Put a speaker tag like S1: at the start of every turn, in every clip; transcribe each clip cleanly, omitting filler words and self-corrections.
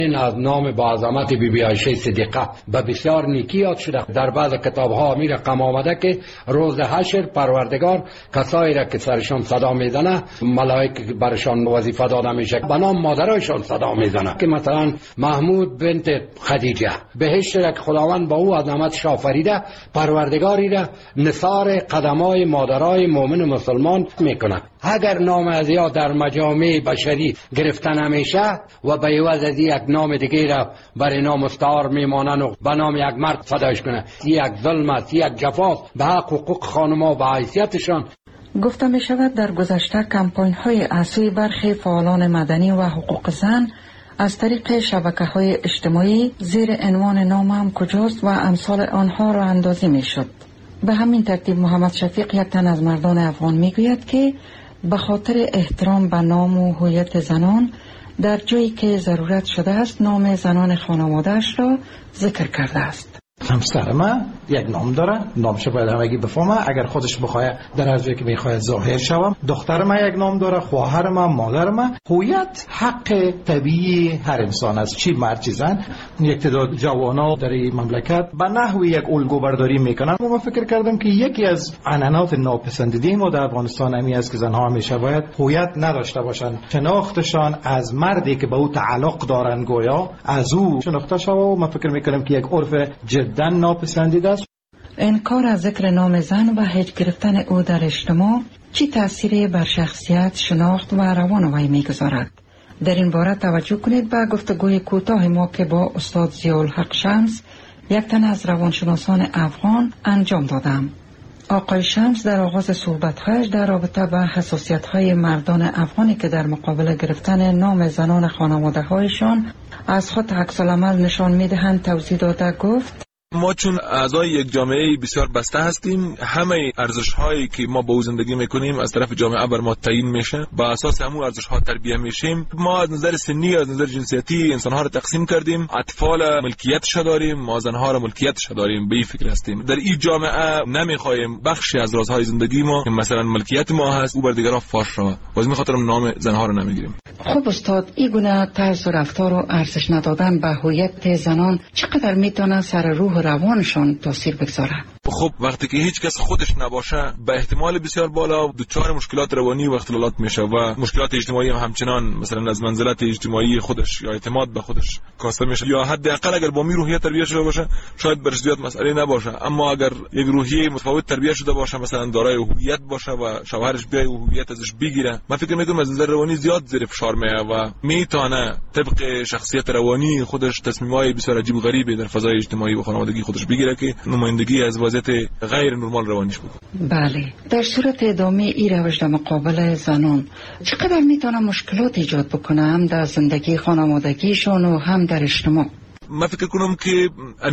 S1: این از نام با عظمت بی بی عایشه صدیقه به بسیار نیکی یاد شده. در بعض کتاب ها می رقم آمده که روز حشر پروردگار کسایی را که سرشان صدا میزنه، ملائکه برشان وظیفه داده میشه، به نام مادرایشان صدا میزنه. که مثلا محمود بنت خدیجه، بهشت را که خداوند با او عظمت آفریده، پروردگاری را نثار قدمای مادرای مؤمن مسلمان میکنه. اگر نام از یا در مجامع بشری گرفته نمیشه و به عوض از یک نام دیگه را برای نام مستعار میمانن و به نام یک مرد فداش کنه، یک ظلم است، یک جفاست به حقوق خانم‌ها و حیثیتشان.
S2: گفته می شود در گذشته کمپاین های عصوی برخی فعالان مدنی و حقوق زن از طریق شبکه‌های اجتماعی زیر عنوان نامم کجاست و امثال آنها را اندازی می شد. به همین ترتیب محمد شفیق، یک تن از مردان افغان، می گوید که به خاطر احترام به نام و هویت زنان در جایی که ضرورت شده است نام زنان خانواده‌اش را ذکر کرده است.
S3: همسر ما یک نام داره، نامش باید همگی بفهمه. اگر خودش بخواد در هر جایی که میخواد ظاهر شوم. دختر ما یک نام داره، خواهر ما، مادر ما. هویت حق طبیعی هر انسان است، چی مرد چی زن. یک تعداد جوانا در این مملکت به نحوی یک الگو برداری میکنن. ما فکر کردم که یکی از عنعنات ناپسندیده ما در افغانستان همین است که زنها همیشه باید هویت نداشته باشند. شناختشان از مردی که به او تعلق دارن گویا از او شناخته شود. و ما فکر میکنم که یک عرف جدا ناپسندیده است.
S2: انکار از ذکر نام زن و هج گرفتن او در اجتماع چی تأثیری بر شخصیت، شناخت و روان وی میگذارد؟ در این باره توجه کنید به گفتگوی کوتاه ما که با استاد ضیاءالحق شمس، یک تن از روانشناسان افغان، انجام دادم. آقای شمس در آغاز صحبت‌هایش در رابطه با حساسیت‌های مردان افغانی که در مقابل گرفتن نام زنان خانواده‌هایشان از خود عکس‌العمل نشان می‌دهند توضیح داده گفت:
S4: ما چون اعضای یک جامعه بسیار بسته هستیم، همه ارزش‌هایی که ما با او زندگی می‌کنیم از طرف جامعه بر ما تعیین میشه. با اساس همون ارزش‌ها تربیت میشیم. ما از نظر سنی، از نظر جنسیتی انسان‌ها را تقسیم کردیم. اطفال ملکیتش داریم، ما زن‌ها را ملکیتش داریم. به این فکر هستیم در این جامعه نمی‌خوایم بخشی از رازهای زندگی ما که مثلا ملکیت ما هست او بر دیگران فاش شود. باز می‌خاطر نام زن‌ها را نمی‌گیریم.
S2: خب استاد، این گونه طرز رفتار و ارزش ندادن به هویت زنان چقدر میتونه سر روح روانشان تاثیر بگذاره؟
S4: خب وقتی که هیچ کس خودش نباشه، به احتمال بسیار بالا دچار مشکلات روانی و اختلالات میشه و مشکلات اجتماعی هم همچنان مثلا از منزلت اجتماعی خودش یا اعتماد به خودش کاسته میشه. یا حداقل اگر با می روحیه تربیت شده باشه شاید برش زیاد مسئله نباشه، اما اگر یک روحیه متفاوت تربیت شده باشه، مثلا دارای هویت باشه و شوهرش بیای هویت ازش بگیره، من فکر میکنم از نظر روانی زیاد زیر فشار میاد و میتونه طبق شخصیت روانی خودش تصمیمای بسیار عجیب و غریبی در فضای اجتماعی و خانوادگی خودش بگیره که نمایندگی از وضعیت غیر نرمال روانیش بود.
S2: بله، در صورت ادامه این روش در مقابل زنان چقدر میتونه مشکلات ایجاد بکنه، هم در زندگی خانوادگیشون و هم در اجتماع؟
S4: من فکر کنم که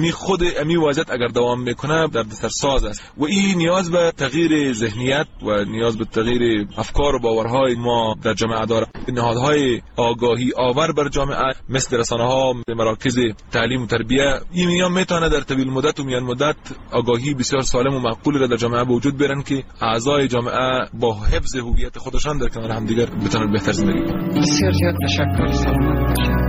S4: امی وضعیت اگر دوام میکنه در سرساز است و این نیاز به تغییر ذهنیت و نیاز به تغییر افکار و باورهای ما در جامعه داره. نهادهای آگاهی آور بر جامعه مثل رسانه‌ها، مراکز تعلیم و تربیت، این میتونه در طویل مدت و میان مدت آگاهی بسیار سالم و معقول را در جامعه به وجود بیارن که اعضای جامعه با حفظ هویت خودشان در کنار همدیگر بتونن بهتر زندگی کنند.
S2: بسیار زیاد تشکر. سلامت باشید.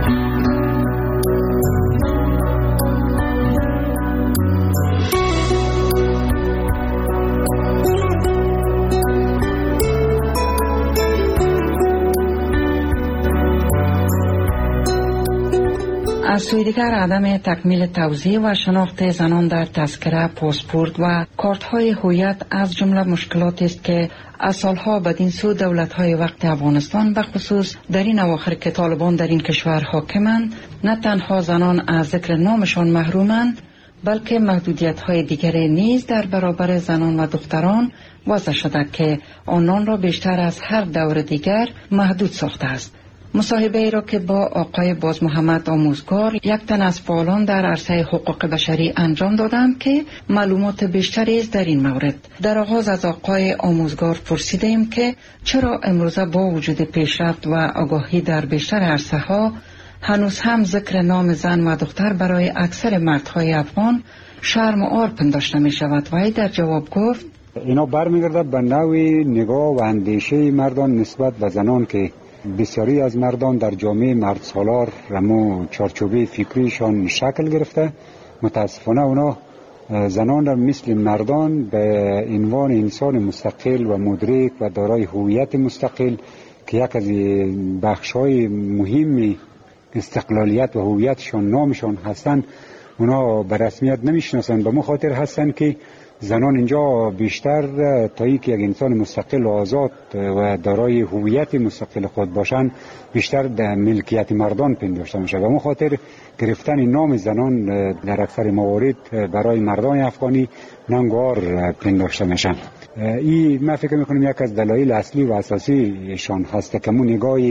S2: از سوی دیگر عدم تکمیل توزیع و شناخت زنان در تذکره، پاسپورت و کارت‌های هویت از جمله مشکلاتی است که از سالها بدین سو دولت‌های وقت افغانستان به خصوص در این اواخر که طالبان در این کشور حاکمند، نه تنها زنان از ذکر نامشان محرومند، بلکه محدودیت‌های دیگری نیز در برابر زنان و دختران وضع شده که آنان را بیشتر از هر دور دیگر محدود ساخته است. مصاحبه ای را که با آقای باز محمد آموزگار، یک تن از فعالان در عرصه حقوق بشری انجام دادند که معلومات بیشتری است در این مورد. در آغاز از آقای آموزگار پرسیدیم که چرا امروزه با وجود پیشرفت و آگاهی در بیشتر عرصه ها هنوز هم ذکر نام زن و دختر برای اکثر مردهای افغان شرم و عار پنداشته می شود. و در جواب گفت
S5: اینا برمیگرده به نوع نگاه و اندیشه مردان نسبت به زنان که بسیاری از مردان در جامعه مرد سالار رمو چارچوبه فکریشان شکل گرفته. متاسفانه اونا زنان را مثل مردان به عنوان انسان مستقل و مدرک و دارای هویت مستقل که یک از بخش‌های مهم استقلالیت و هویتشان نامشان هستند اونا به رسمیت نمیشناسند. به خاطر هستند که زنان اینجا بیشتر تا اینکه یک انسان مستقل و آزاد و دارای هویت مستقل خود باشند بیشتر در ملکیت مردان پنداشته میشه. به خاطر گرفتن نام زنان در اکثر موارد برای مردان افغانی ننگار پنداشته میشن. این من فکر میکنم یک از دلایل اصلی و اساسی شان هست که مون نگاه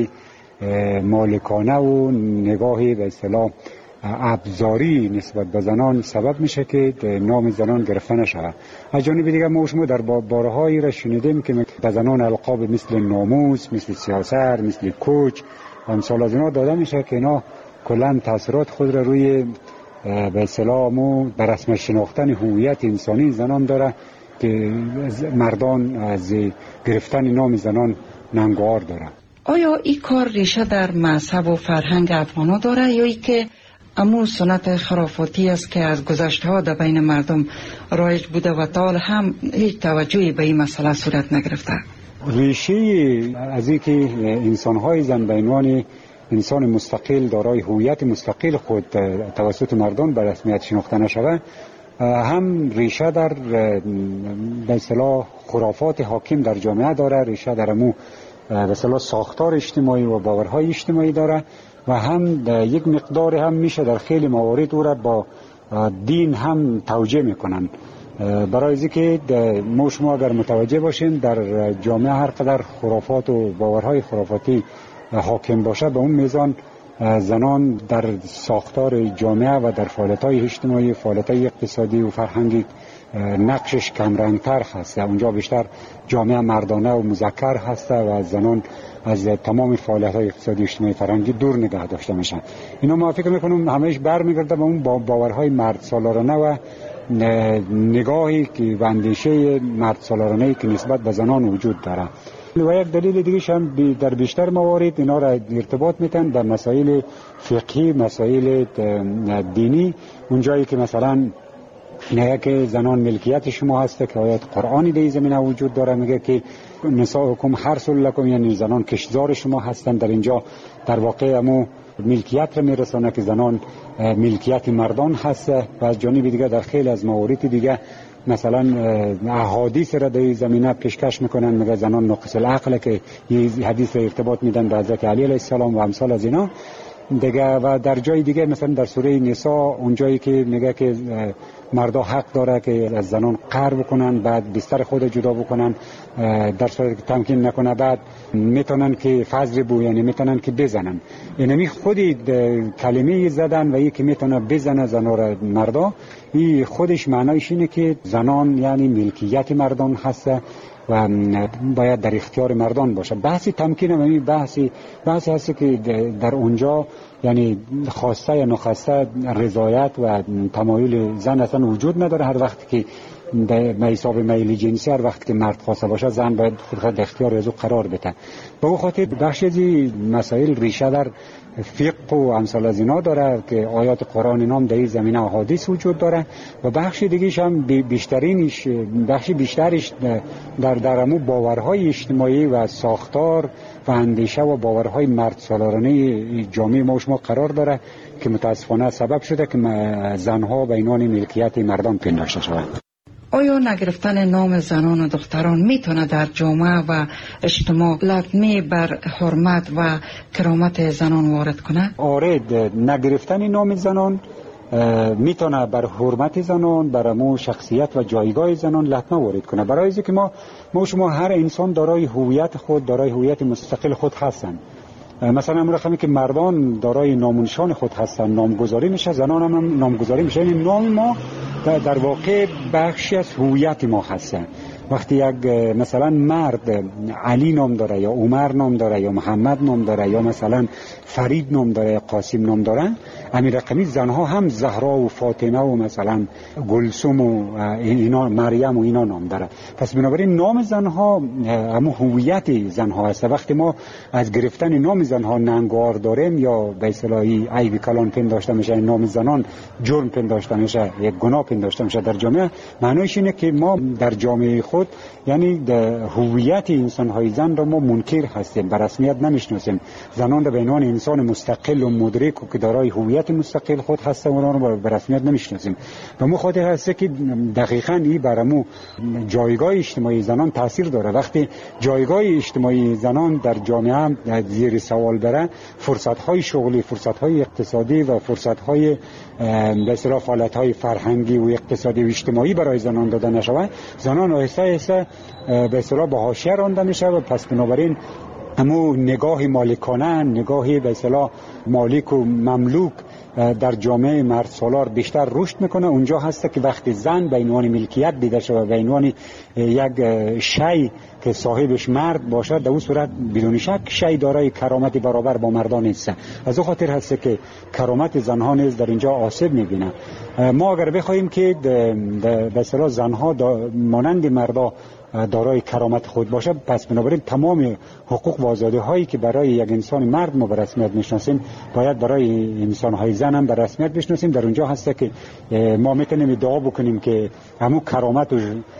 S5: مالکانه و نگاه به اصطلاح ابزاری نسبت به زنان سبب میشه که نام زنان گرفته نشه. از جانب دیگه ما شما در بارهایی را شنیدیم که به زنان القاب مثل ناموس، مثل سیاست، مثل کوچ و امثال از اینا داده میشه که اینا کلا تاثیرات خود را روی به اصطلاح به رسم شناختن هویت انسانی زنان داره که مردان از گرفتن نام زنان ننگار داره.
S2: آیا این کار ریشه در مذهب و فرهنگ افغانا داره یا ای که امو سنت خرافاتی است که از گذشته ها در بین مردم رایج بوده و تا هم هیچ توجهی به این مسئله صورت نگرفته؟
S5: ریشه از این که انسان‌های زن به عنوان انسان مستقل دارای هویت مستقل خود توسط مردان به رسمیت شناخته نشود هم ریشه در به اصطلاح خرافات حاکم در جامعه داره، ریشه در امو به اصطلاح ساختار اجتماعی و باورهای اجتماعی داره و هم یک مقدار هم میشه در خیلی موارد او را با دین هم توجیه میکنن. برای از اینکه ما شما اگر متوجه باشیم در جامعه هر قدر خرافات و باورهای خرافاتی حاکم باشه به اون میزان زنان در ساختار جامعه و در فعالیت‌های اجتماعی، فعالیت‌های اقتصادی و فرهنگی نقشش کمرنگتر هست. اونجا بیشتر جامعه مردانه و مذکر هست و زنان از تمام فعالیت‌های اقتصادی اجتماعی فرهنگی دور نگه داشته میشن. اینا ما فکر میکنم همهش برمیگرده به اون باورهای مرد سالارانه و نگاهی که و اندیشه مرد سالارانه‌ای که نسبت به زنان وجود داره. و یک دلیل دیگه هم در بیشتر موارد اینا را ارتباط میتن به مسائل فقهی، مسائل دینی، اونجایی که مثلا نه که زنان ملکیت شما هسته که آیات قرآنی در این زمینه وجود داره میگه که نساءکم حرث لکم، یعنی زنان کشتزار شما هستن. در اینجا در واقع امو ملکیت را میرسانه که زنان ملکیت مردان هسته و از جانب دیگه در خیلی از موارد دیگه مثلا احادیث را در زمینه پیشکش میکنن میگه زنان ناقص العقل که یه حدیث را ارتباط میدن به حضرت علی علیه السلام و امثال از اینا دیگه. و در جای دیگه مثلا در سوره نساء اونجایی که میگه که مردا حق داره که از زنان قهر بکنن، بعد بستر خود جدا بکنن، در صورتی که تمکین نکنه بعد میتونن که فضربو، یعنی میتونن که بزنن. یعنی خودی کلمه زدن و یکی میتونه بزنه زنا را مردا، این خودش معنایش اینه که زنان یعنی ملکیت مردان هست و باید در اختیار مردان باشه. بحثی تمکین هم این بحثی هست که در اونجا یعنی خواسته یا نخواسته رضایت و تمایل زن اصلا وجود نداره. هر وقت که به حساب میل جنسی هر وقت که مرد خواسته باشه زن باید خود در اختیار از او قرار بده. به اون خاطر بخش از مسائل ریشه در فقه و امثال از اینا داره که آیات قرآن نام در این زمینه احادیث وجود داره و بخش دیگه‌ش هم بخش بیشترش در امو باورهای اجتماعی و ساختار و اندیشه و باورهای مرد سالارانه جامعه ما شما قرار داره که متاسفانه سبب شده که زنها به عنوان ملکیت مردان پنداشته شوند.
S2: آیا نگرفتن نام زنان و دختران میتونه در جامعه و اجتماع لطمه بر حرمت و کرامت زنان وارد کنه؟
S5: آره، نگرفتن نام زنان میتونه بر حرمت زنان، بر امو شخصیت و جایگاه زنان لطمه وارد کنه. برای اینکه که ما شما هر انسان دارای هویت خود، دارای هویت مستقل خود هستن. مثلا امروز که مردان دارای نام و نشان خود هستن نامگذاری میشه، زنان هم نامگذاری میشه. یعنی نام ما در واقع بخشی از هویت ما هستن وقتی یک مثلا مرد علی نام داره یا عمر نام داره یا محمد نام داره یا مثلا فرید نام داره یا قاسم نام داره، همین رقمی زنها هم زهرا و فاطمه و مثلا گلسوم و اینا، مریم و اینا نام داره. پس بنابراین نام زنها همون هویت زنها است. وقتی ما از گرفتن نام زنها ننگار داریم یا به اصطلاحی عیب کلان پنداشته میشه، نام زنان جرم پنداشته میشه، یک گناه پنداشته میشه در جامعه، معنیش اینه که ما در جامعه خود یعنی هویت انسان‌های زن را ما منکر هستیم، به رسمیت نمیشناسیم. زنان را به عنوان انسان مستقل و مدرک و که دارای هویت مستقل خود هستند، اونها را به رسمیت نمیشناسیم. و مو خاطر هست که دقیقاً این برامو جایگاه اجتماعی زنان تاثیر داره. وقتی جایگاه اجتماعی زنان در جامعه زیر سوال بره، فرصت‌های شغلی، فرصت‌های اقتصادی و فرصت‌های به اصطلاح فعالیت‌های فرهنگی و اقتصادی و اجتماعی برای زنان داده نشود، زنان آهسته آهسته به اصطلاح به حاشیه رانده میشه و پس بنابراین همو نگاه مالکانه، نگاهی به اصطلاح مالک و مملوک در جامعه مرد سالار بیشتر رشد میکنه. اونجا هست که وقتی زن به عنوان ملکیت دیده شده، به عنوان یک شی که صاحبش مرد باشه، در اون صورت بدون شک شی دارای کرامتی برابر با مردان نیست. از او خاطر هست که کرامت زنها نیز در اینجا آسیب میبینه. ما اگر بخوایم که به اصطلاح زنها مانند مردا دارای کرامت خود باشه، پس بنابراین تمام حقوق و آزادی هایی که برای یک انسان مرد ما به رسمیت میشناسیم باید برای انسان های زن هم به رسمیت بشناسیم. در اونجا هست که ما میتونیم ادعا بکنیم که همون کرامت و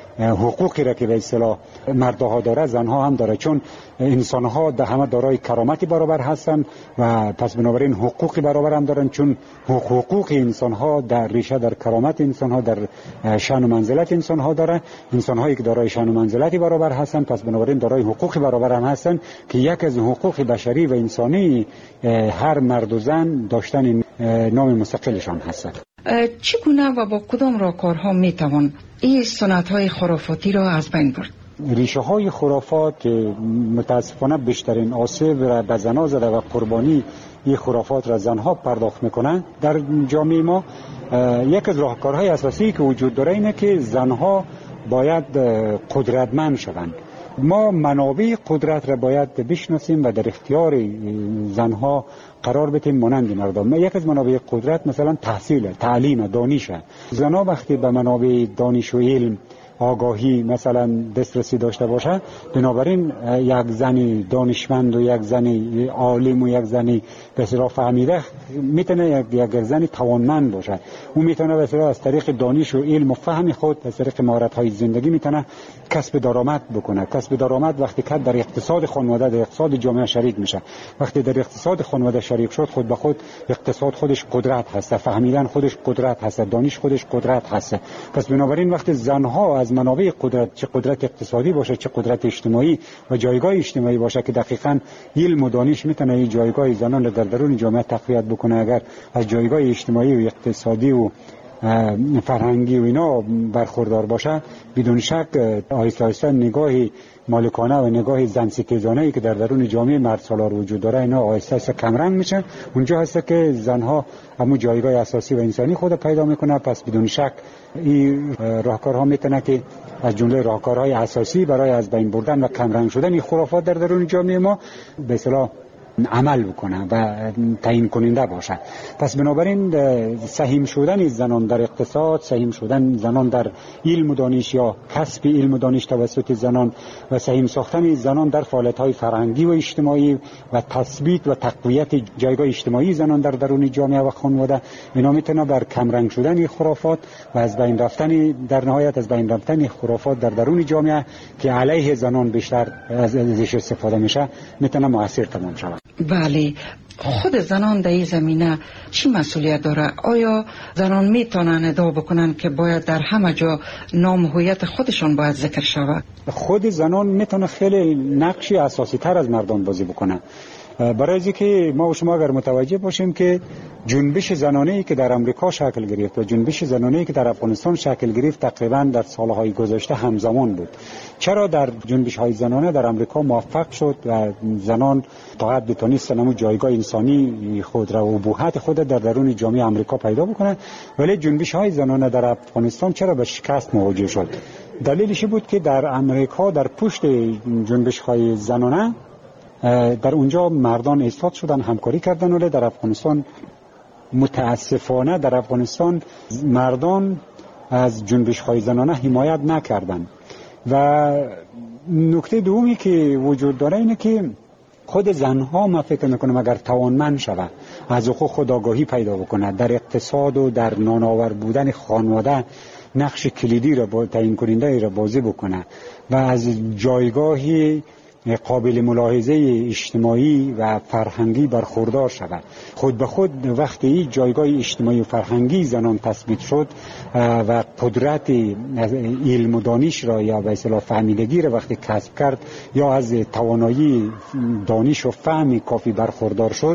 S5: حقوقی را که به اصطلاح مردها داره زنها هم داره، چون انسان ها همه دارای کرامتی برابر هستند و پس بنابراین حقوقی برابر هم دارن، چون حقوق انسان ها در ریشه در کرامت انسان ها، در شأن و منزلت انسان ها داره. انسان هایی که دارای شأن و منزلتی برابر هستند پس بنابراین دارای حقوقی برابر هم هستند که یک از حقوق بشری و انسانی هر مرد و زن داشتن نام مستقلشان هست.
S2: چگونه و با کدام راهکارها میتوان این سنت‌های خرافاتی را از بین برد؟
S5: ریشه های خرافات متاسفانه بیشترین آسیب را به زنها زده و قربانی این خرافات را زنها پرداخت میکنند در جامعه ما. یک از راهکارهای اساسی که وجود داره اینه که زنها باید قدرتمند شوند. ما منابع قدرت را باید بشناسیم و در اختیار زنها قرار بدیم مانند مردم. یک از منابع قدرت مثلا تحصیل، تعلیم، دانش. زنها وقتی به منابع دانش و علم، آگاهی مثلا دسترسی داشته باشه، بنابراین یک زن دانشمند و یک زن عالم و یک زن به اصطلاح فهمیده میتونه یک زن توانمند باشه. اون میتونه به اصطلاح از طریق دانش و علم و فهم خود، از طریق مهارت‌های زندگی میتونه کسب درآمد بکنه. کسب درآمد وقتی که در اقتصاد خانواده، در اقتصاد جامعه شریک میشه، وقتی در اقتصاد خانواده شریک شد، خود به خود اقتصاد خودش قدرت هست، فهمیدن خودش قدرت هست، دانش خودش قدرت هست. پس بنابراین وقتی زنها از منابع قدرت، چه قدرت اقتصادی باشه چه قدرت اجتماعی و جایگاه اجتماعی باشه که دقیقاً علم و دانش میتونه این جایگاه زنان را در درون جامعه تقویت بکنه، اگر از جایگاه اجتماعی و اقتصادی و فرهنگی و اینا برخوردار باشه، بدون شک آهسته آهسته نگاه مالکانه و نگاه زن ستیزانه‌ای که در درون جامعه مرد سالار وجود داره اینا آهسته آهسته کمرنگ میشه. اونجا هست که زنها همون جایگاه اساسی و انسانی خود پیدا میکنه. پس بدون شک این راهکارها میتونه که از جمله راهکارهای اساسی برای از بین بردن و کمرنگ شدن این خرافات در درون جامعه ما به اصطلاح عمل بکنه و تعیین کننده باشه. پس بنابراین سهیم شدن زنان در اقتصاد، سهیم شدن زنان در علم و دانش یا کسب علم و دانش توسط زنان و سهیم ساختن زنان در فعالیت‌های فرهنگی و اجتماعی و تثبیت و تقویت جایگاه اجتماعی زنان در درون جامعه و خانواده، اینا میتونه بر کمرنگ شدن خرافات و از بین رفتن، در نهایت از بین رفتن خرافات در درون جامعه که علیه زنان بیشتر ازش استفاده میشه میتونه مؤثر تمام شود.
S2: بله، خود زنان در این زمینه چی مسئولیت داره؟ آیا زنان میتونن ادعا بکنن که باید در همه جا نام هویت خودشان باید ذکر شود؟
S5: خود زنان میتونه خیلی نقشی اساسی تر از مردان بازی بکنه. برای اینکه ما و شما اگر متوجه باشیم که جنبش زنانه‌ای که در امریکا شکل گرفت و جنبش زنانه‌ای که در افغانستان شکل گرفت تقریبا در سالهای گذشته همزمان بود. چرا در جنبش‌های زنانه در امریکا موفق شد و زنان تا حد بتونستن جایگاه انسانی خود را و ابهت خود در درون جامعه امریکا پیدا بکنند، ولی جنبش‌های زنانه در افغانستان چرا به شکست مواجه شد؟ دلیلش بود که در امریکا در پشت جنبش‌های زنانه در اونجا مردان ایستاد شدن، همکاری کردن، ولی در افغانستان متاسفانه در افغانستان مردان از جنبش‌های زنانه حمایت نکردند. و نکته دومی که وجود داره اینه که خود زنها ما فکر میکنم اگر توانمند شود، از حقوق خود آگاهی پیدا بکنه، در اقتصاد و در نانآور بودن خانواده نقش کلیدی را تعیین کننده را بازی بکنه و از جایگاهی قابل ملاحظه اجتماعی و فرهنگی برخوردار شود، خود به خود وقتی این جایگاه اجتماعی و فرهنگی زنان تثبیت شد و قدرت علم و دانش را یا به اصطلاح فهمیدگی را وقتی کسب کرد یا از توانایی دانش و فهم کافی برخوردار شد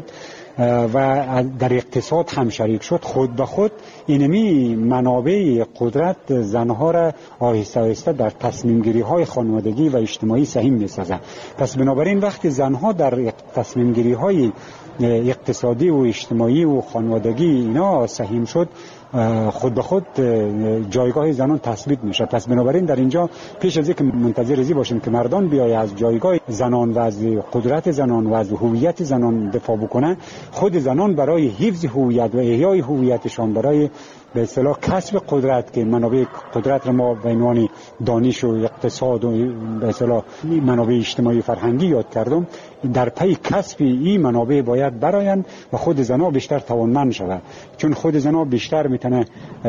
S5: و در اقتصاد هم شریک شد، خود به خود اینمی منابع قدرت زنها را آهسته آهسته در تصمیم گیری های خانوادگی و اجتماعی سهیم می‌سازد. پس بنابراین وقتی زنها در تصمیم گیری های اقتصادی و اجتماعی و خانوادگی اینا سهیم شد، خود به خود جایگاه زنان تثبیت میشه. پس بنابراین در اینجا پیش از اینکه منتظر ازی باشیم که مردان بیای از جایگاه زنان و از قدرت زنان و از هویت زنان دفاع بکنه، خود زنان برای حفظ هویت و احیای هویتشان، برای به اصطلاح کسب قدرت که منابع قدرت را ما به عنوان دانش و اقتصاد و به اصطلاح منابع اجتماعی فرهنگی یاد کردم، در پی کسب این منابع باید برایند و خود زنان بیشتر توانمند شود، چون خود زنان بیشتر میتونه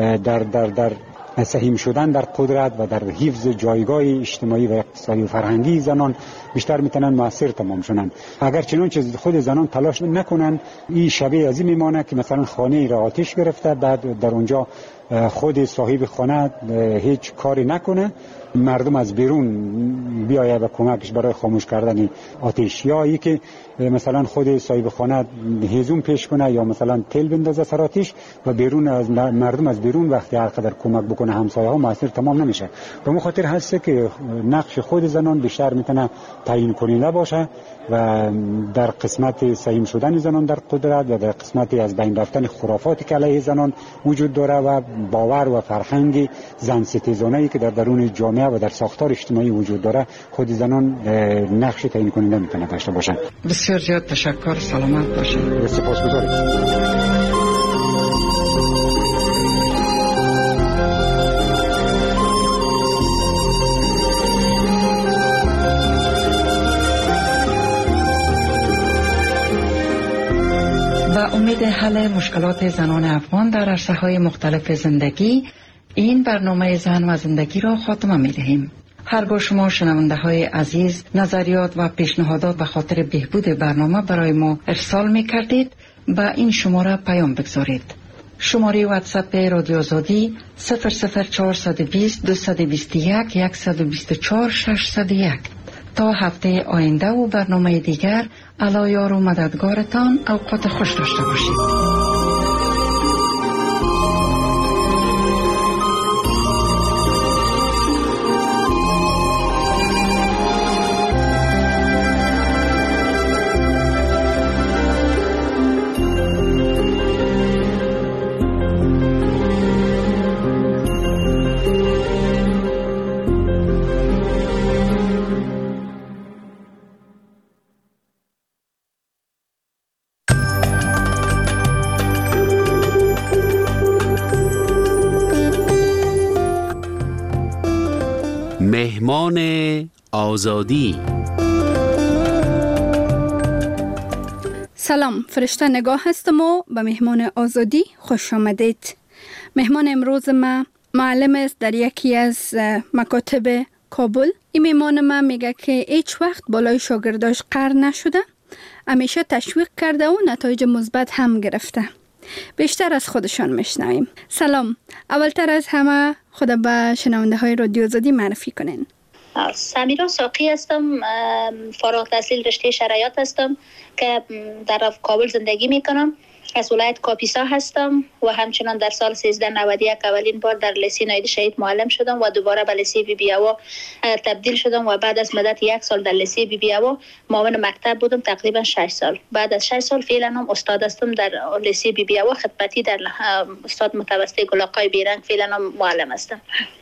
S5: در سهیم شدن در قدرت و در حفظ جایگاه اجتماعی و اقتصادی و فرهنگی زنان بیشتر میتونن موثر تمام شونن. اگر چنانچه خود زنان تلاش نکنن، این شبیه از این میمانه که مثلا خانه را آتش گرفته، بعد در اونجا خود صاحب خانه هیچ کاری نکنه، مردم از بیرون بیایه و کمکش برای خاموش کردن آتش، یا ای که مثلا خود صاحب خانه هیزم پیش کنه یا مثلا تل بندازه سر آتش و بیرون از مردم از بیرون وقتی هر قدر کمک بکنه همسایه ها موثر تمام نمیشه. به مو خاطر هست که نقش خود زنان بیشتر میتونه تعیین کننده باشه و در قسمت سهیم شدن زنان در قدرت و در قسمت از بین رفتن خرافاتی که علیه زنان وجود داره و باور و فرهنگ زن ستیزانه‌ای که در درون جامعه و در ساختار اجتماعی وجود داره، خود زنان نقش تعیین کننده میتونه داشته باشن.
S2: بسیار زیاد تشکر، سلامت باشید.
S5: سپاسگزارم.
S2: با امید حل مشکلات زنان افغان در عرصه‌های مختلف زندگی، این برنامه زن و زندگی را خاتمه می‌دهیم. هرگاه شما شنونده های عزیز نظریات و پیشنهادات به خاطر بهبود برنامه برای ما ارسال می کردید، با این شماره پیام بگذارید. شماره واتساپ رادیو آزادی 00420 221 124 601. تا هفته آینده و برنامه دیگر، الله یار و مددگارتان. اوقات خوش داشته باشید.
S6: مهمان آزادی.
S7: سلام، فرشته نگاه هستم و به مهمان آزادی خوش آمدید. مهمان امروز ما معلم است در یکی از مکاتب کابل. این مهمان ما میگه که هیچ وقت بالای شاگرداش قهر نشده، همیشه تشویق کرده و نتایج مثبت هم گرفته. بیشتر از خودشان میشنویم. سلام، اولتر از همه خود به شنونده های رادیو آزادی معرفی کنین.
S8: سمیرا ساقی هستم، فارغ التحصیل رشته شرایط هستم که در کابل زندگی میکنم. از ولایت کاپیسا هستم و همچنان در سال 1391 اولین بار در لیسه ناید شهید معلم شدم و دوباره به لیسه بی بی هوا تبدیل شدم و بعد از مدت 1 سال در لیسه بی بی هوا معاون مکتب بودم، تقریبا 6 سال. بعد از 6 سال فعلا هم استاد هستم در لیسه بی بی هوا، خدمتی در استاد متوسط گل‌آقای بیرنگ فعلا هم معلم هستم.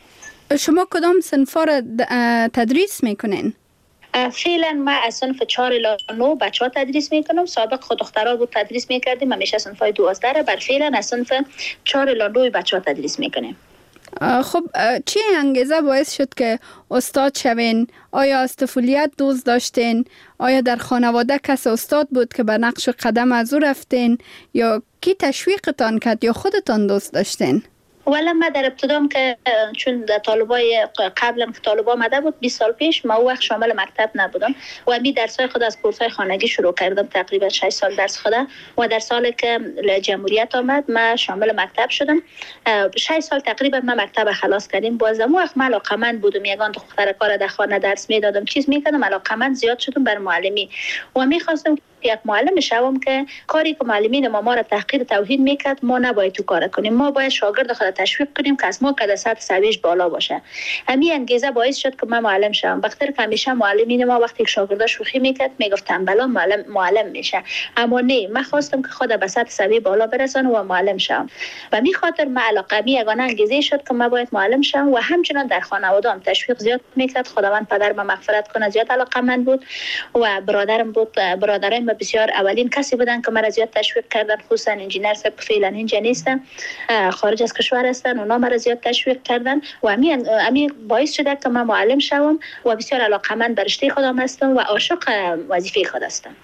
S7: شما کدام صنفا را تدریس میکنین؟
S8: فعلا ما از صنف 4 الی 9 بچه‌ها تدریس میکنم. سابق خود دخترها بود تدریس میکردیم، همیشه صنفای 12 را بر فعلا از صنف 4 الی 9 بچه‌ها تدریس میکنیم.
S7: خب چی انگیزه باعث شد که استاد شوین؟ آیا از طفولیت دوست داشتین؟ آیا در خانواده کس استاد بود که به نقش قدم از او رفتین؟ یا کی تشویقتان کرد یا خودتان دوست داشتین؟
S8: ولی ما در ابتدام که چون طالبای قبلا که طالب آمده بود 20 سال پیش، ما وقت شامل مکتب نبودم و می درسای خود از کورسای خانگی شروع کردم، تقریبا 6 سال درس خودم و در سالی که جمهوریت آمد ما شامل مکتب شدم. 6 سال تقریبا ما مکتب خلاص کردیم. بازم وقت من علاقه‌مند بودم، یگان دختر کار در خانه درس میدادم، چیز میکردم، علاقه‌مند زیاد شدم بر معلمی و میخواستم یک معلم شوم که کاری که معلمین ما را تحقیر توهین میکرد ما نباید تو کار کنیم، ما باید شاگرد خود تشویق کنیم که از ما که سطح سویش بالا باشه. همین انگیزه باعث شد که من معلم شوم. بخاطر که همیشه معلمین ما وقتی شاگردا شوخی میکرد میگفت تنبلا معلم میشه، اما نه، من خواستم که خود به سطح سوی بالا برسانم و معلم شوم و می خاطر من علاقه یگانه انگیزه شد که من باید معلم شوم و همچنان در خانواده‌ام تشویق زیاد میکرد. خداوند پدرم مغفرت کنه زیاد علاقه‌مند بود و برادرم بود. برادرم بسیار اولین کسی بودن که مرا زیاد تشویق کردن، خصوصا انجینر صاحب فعلا اینجا نیستن، خارج از کشور هستن، اونا مرا زیاد تشویق کردن و همین باعث شده که من معلم شوم و بسیار علاقه‌مند به رشته خودم هستم و عاشق وظیفه خود هستم.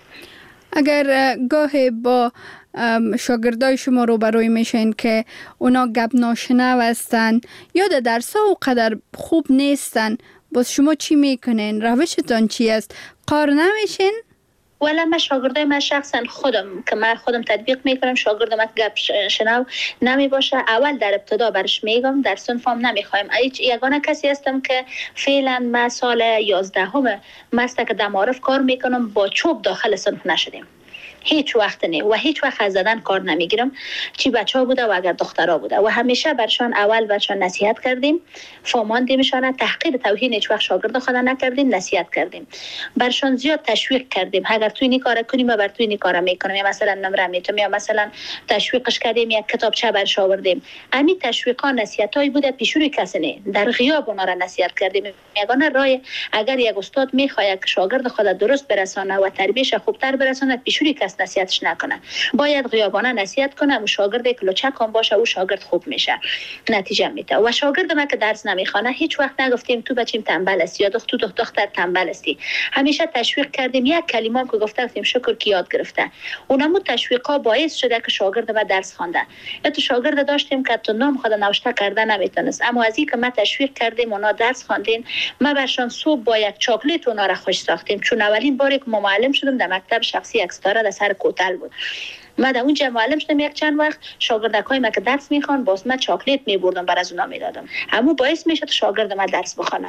S7: اگر گاهی با شاگردای شما روبروی میشین که اونا گپ ناشنو هستن یا در درس ها قدر خوب نیستن، باز شما چی میکنین؟ روشتان چی است؟ قار نمیشین؟
S8: ولی من شاگردای من شخصا خودم که من خودم تطبیق میکنم، شاگرد من گپ شنو نمی باشه اول در ابتدا برش میگم، در صنفم نمیخوایم. یگانه کسی هستم که فعلا من سال 11 مست که در معارف کار میکنم، با چوب داخل صنف نشدیم، هیچ وقت نه و هیچ وقت از زدن کار نمیگیرم، چی بچه‌ها بوده و اگر دخترها بوده و همیشه برشان اول برشان نصیحت کردیم، فهماندیمشان، تحقیر توهین هیچ وقت شاگرد خود نکردیم، نصیحت کردیم، برشان زیاد تشویق کردیم اگر توی این کارا کنیم و بر توی این کارا میکنیم، یا مثلا نمره میتونم، یا مثلا تشویقش کردیم، یک کتابچه برش آوردیم. همین تشویقا نصیحتایی بوده پیشروی کسی نه، در غیاب اونا را نصیحت کردیم. یگانه راه اگر یک استاد میخواد که شاگرد خود درست برسانه و تربیتش خوبتر برسانه، پیشروی نصیحتش نکنه، باید غیابانه نصیحت کنه و شاگردی که لچکم باشه او شاگرد خوب میشه، نتیجه میده. و شاگرد ما که درس نمیخونه هیچ وقت نگفتیم تو بچیم تنبل است یا دختر تنبل استی، همیشه تشویق کردیم. یک کلمه هم که گفتیم شکر کی یاد گرفته، اونمو تشویقا باعث شده که شاگرد ما درس خوانده. یا تو شاگرد داشتیم که تو نام خود نوشته کرده نمیتونست، اما از اینکه ما تشویق کردیم اونا درس خواندین، ما برشان صبح با یک چاکلیت اونا را خوش ساختیم. چون اولین باری که ما معلم شدم در مکتب شخصی یک ستاره در سر کوتل بود، ما در اونجا معلم شدم یک چند وقت، شاگردکای ما که درس میخوان باز ما چاکلیت میبردم بر از اونا میدادم، همون باعث میشد شاگرد ما درس بخونه.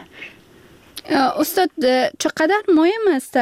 S7: استاد چقدر مهم است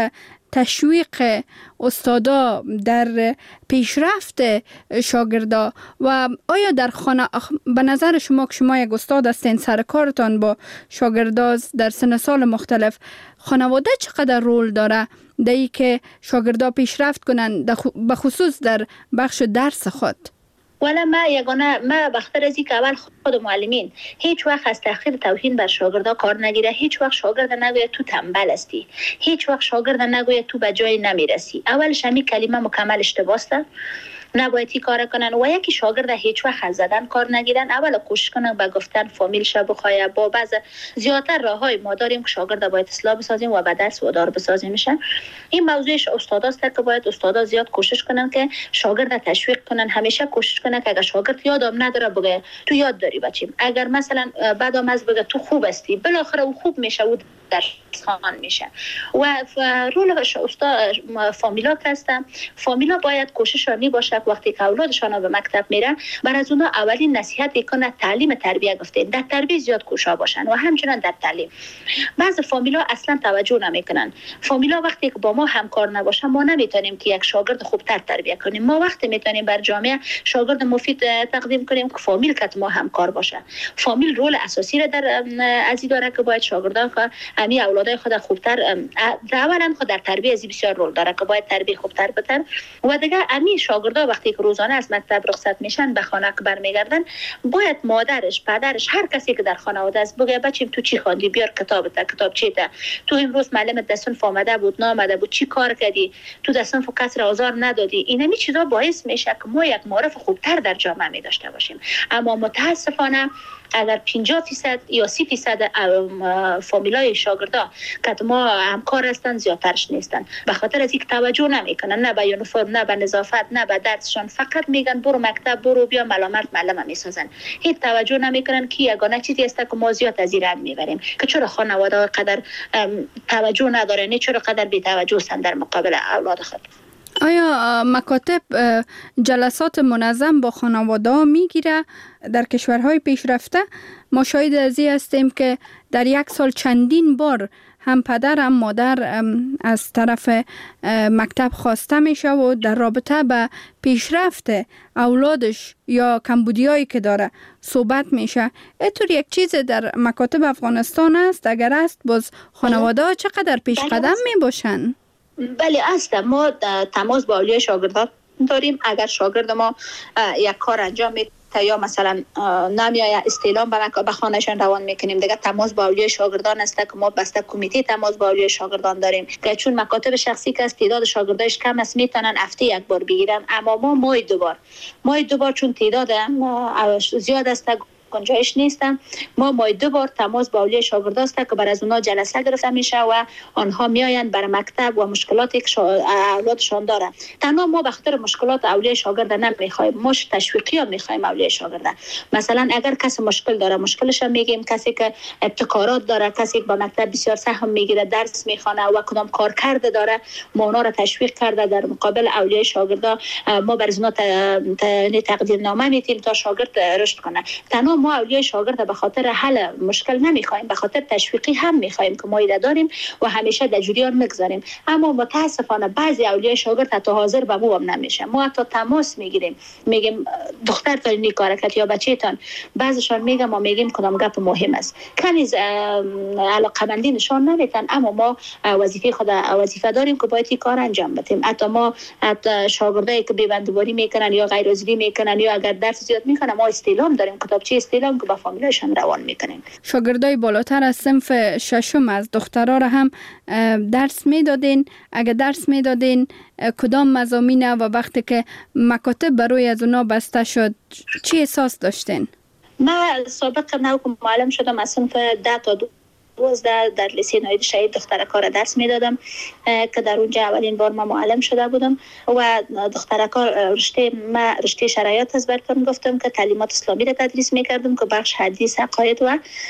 S7: تشویق استادا در پیشرفت شاگردا و آیا در خانه به نظر شما که شما یک استاد هستین، سر کارتان با شاگردا در سن سال مختلف، خانواده چقدر رول داره در این که شاگردا پیشرفت کنن به خصوص در بخش درس خود؟
S8: ولی ما بخاطر از اینکه اول خود معلمین هیچ وقت از تحقیر توهین بر شاگردا کار نگیره، هیچ وقت شاگرد نگوید تو تنبل هستی، هیچ وقت شاگرد نگوید تو به جای نمیرسی. اولش همین کلمه مکمل اشتباه است، نباید کار کنن. و یکی شاگرد هیچ وقت از زدن کار نگیرن، اول کوشش کنن با گفتن فامیل شه بخواه، با بعض زیادتر راههای ما داریم که شاگرد باید اصلاح بسازیم و به درس وادار بسازیم میشن. این موضوعش استاداست که باید استادا زیاد کوشش کنن که شاگرد تشویق کنن، همیشه کوشش کنن که اگر شاگرد یادم نداره بگه تو یاد داری بچیم، اگر مثلا بعدم از بگه تو خوب هستی، بالاخره او خوب میشه، او درس خوان میشه. و رول فامیلا هستن، فامیلا باید کوششانی باشه وقتی که اولادشان به مکتب میره بر از اونها اولین نصیحت کنه تعلیم تربیت گفته در تربیت زیاد کوشا باشن و همچنان در تعلیم. بعض فامیلا اصلا توجه نمیکنن. فامیلا وقتی که با ما همکار نباشه ما نمیتونیم که یک شاگرد خوبتر تربیت کنیم. ما وقتی میتونیم بر جامعه شاگرد مفید تقدیم کنیم که فامیل که ما همکار باشه. فامیل رول اساسی را در ازی داره که باید شاگردان امی اولادای خود خوبتر اولا خود در تربیت ازی بسیار رول داره که باید تربیت خوبتر بتن و دیگه امی شاگردا وقتی که روزانه از مکتب رخصت میشن به خانه که برمیگردن باید مادرش پدرش هر کسی که در خانواده است بگه بچیم تو چی خواندی بیار کتاب چیته تو امروز معلم دستون فهمده بود نامده بود چی کار کردی تو دستون کس را آزار ندادی. اینمی چیزا باعث میشه که ما یک معرف خوبتر در جامعه می داشته باشیم. اما متاسفانه اگر 50% یا 30% فامیلای شاگردا که ما همکار هستند زیادترش نیستن به خاطر از اینکه توجه نمیکنن نه به یونیفرم نه به نظافت نه به درسشان، فقط میگن برو مکتب برو بیا ملامت معلم میسازن. هیچ توجه نمیکنن که یگانه چیزی است که ما زیاد از این رنگ میبریم که چرا خانواده قدر توجه ندارن، چرا قدر بی توجه هستند در مقابل اولاد خود.
S7: آیا مکاتب جلسات منظم با خانواده میگیره؟ در کشورهای پیشرفته ما شاهد از این هستیم که در یک سال چندین بار هم پدر هم مادر از طرف مکتب خواسته میشه و در رابطه به پیشرفت اولادش یا کمبودیایی که داره صحبت میشه. اینطور یک چیز در مکاتب افغانستان است؟ اگر است باز خانواده ها چقدر پیش قدم میباشن؟
S8: بله است. ما تماس با اولیای شاگردان داریم. اگر شاگرد ما یک کار انجام میده یا مثلا نمیای استعلام به خانهشان روان میکنیم دیگه تماس با اولیای شاگردان است که ما بسته کمیته تماس با اولیای شاگردان داریم که چون مکاتب شخصی که تعداد شاگرداش کم است میتونن هفته یک بار بگیرن، اما ما ماهی دو بار چون تعداد زیاد است گنجایش نیستم ما ماهی 2 بار تماس با اولیای شاگرد است که بر از اونها جلسه گرفته میشه و آنها میآیند بر مکتب و مشکلاتی که اولادشان داره. تنها ما به خاطر مشکلات اولیای شاگرد نمیخوایم، ما تشویقی ها میخوایم اولیای شاگرد. مثلا اگر کسی مشکل داره مشکلش میگیم، کسی که ابتکارات داره، کسی که با مکتب بسیار سهم میگیره درس میخونه و کدام کار کرده داره ما اونا را تشویق کرده در مقابل اولیای شاگرد ما بر اونها تقدیرنامه میدیم تا شاگرد رشد کنه. تنها ما اولیای شاگرد به خاطر حل مشکل نمیخوایم، به خاطر تشویقی هم میخوایم که ما ایده داریم و همیشه در جریان میگذاریم. اما متاسفانه بعضی اولیای شاگرد حتی حاضر به ما هم نمیشه. ما حتی تماس میگیریم میگیم دخترتان نی کار کرد یا بچه‌تان، بعضیشان میگم ما میگیم کدام گپ مهم است کمی علاقه‌مندی نشان نمیدن، اما ما وظیفه داریم که باید این کار انجام بدیم. حتی ما شاگردایی که بی‌بندوباری میکنن یا غیر حاضری میکنن یا اگر درس زیاد میکنن ما استعلام داریم، کتابچه استعلام که با فامیلشان روان میکنیم.
S7: شاگردای بالاتر از صنف ششم از دخترها را هم درس میدادین؟ اگر درس میدادین کدام مضامین و وقتی که مکاتب برای از اونا بسته شد چی احساس داشتین؟
S8: من سابق نو که معلم شدم از صنف 10 تا 12 در لیسه ناید شهید دخترکا را درس میدادم که در اونجا اولین بار ما معلم شده بودم و دخترکا رشته شرایط از برکن گفتم که تعلیمات اسلامی را تدریس میکردم که بخش حدیث عقاید